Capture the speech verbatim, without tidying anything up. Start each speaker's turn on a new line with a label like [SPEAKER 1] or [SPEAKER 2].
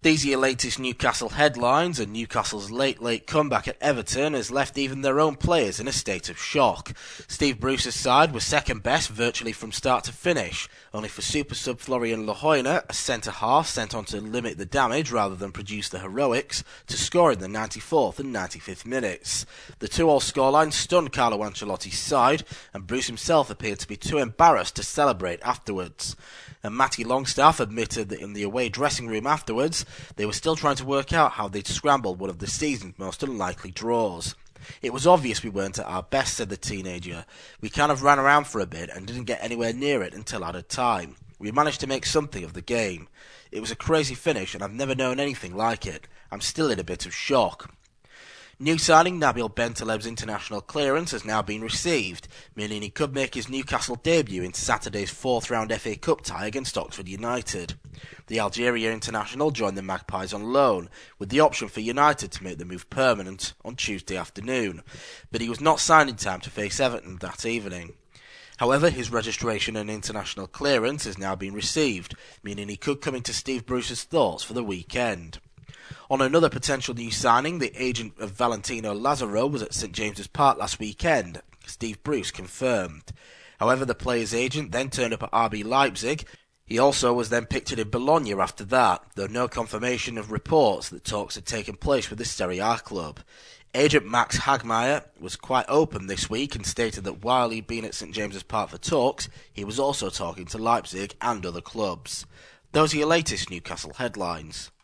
[SPEAKER 1] These are your latest Newcastle headlines, and Newcastle's late, late comeback at Everton has left even their own players in a state of shock. Steve Bruce's side was second best virtually from start to finish, only for super sub Florian Lejoina, a centre-half sent on to limit the damage rather than produce the heroics, to score in the ninety-fourth and ninety-fifth minutes. The two-all scoreline stunned Carlo Ancelotti's side, and Bruce himself appeared to be too embarrassed to celebrate afterwards. And Matty Longstaff admitted that in the away dressing room afterwards, they were still trying to work out how they'd scrambled one of the season's most unlikely draws. It was obvious we weren't at our best, said the teenager. We kind of ran around for a bit and didn't get anywhere near it until added time. We managed to make something of the game. It was a crazy finish and I've never known anything like it. I'm still in a bit of shock. New signing Nabil Bentaleb's international clearance has now been received, meaning he could make his Newcastle debut in Saturday's fourth round F A Cup tie against Oxford United. The Algeria international joined the Magpies on loan, with the option for United to make the move permanent on Tuesday afternoon, but he was not signed in time to face Everton that evening. However, his registration and international clearance has now been received, meaning he could come into Steve Bruce's thoughts for the weekend. On another potential new signing, the agent of Valentino Lazaro was at St James's Park last weekend, Steve Bruce confirmed. However, the player's agent then turned up at R B Leipzig. He also was then pictured in Bologna after that, though no confirmation of reports that talks had taken place with the Serie A club. Agent Max Hagmeyer was quite open this week and stated that while he'd been at St James's Park for talks, he was also talking to Leipzig and other clubs. Those are your latest Newcastle headlines.